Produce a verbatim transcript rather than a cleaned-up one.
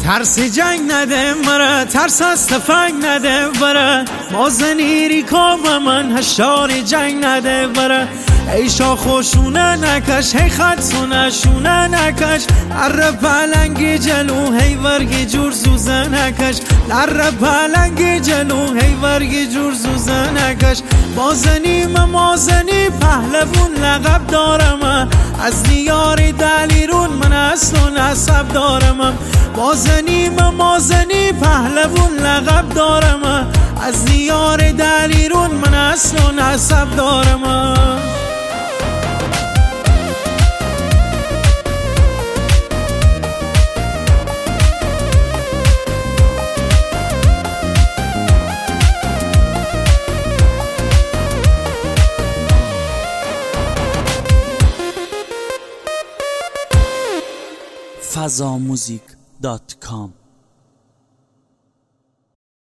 ترس جنگ نده مرا، ترس از تفنگ نده برا، مازنیری کام من هشتاری جنگ نده برا. ای شاخو شونه نکش، هی خط سونه شونه نکش، لر پلنگی جلو هی ورگی جور زوزه نکش، لر پلنگی جلو هی ورگی جور زوزه نکش. مازنیم مازنی پهلوون لقب دارم، از دیاری دلیرون من اصل و نسب دارم. مازنیم مازنی پهلوون لقب دارم، از دیار دلیرون من اصل و نسب دارم. فضا موزیک دات کام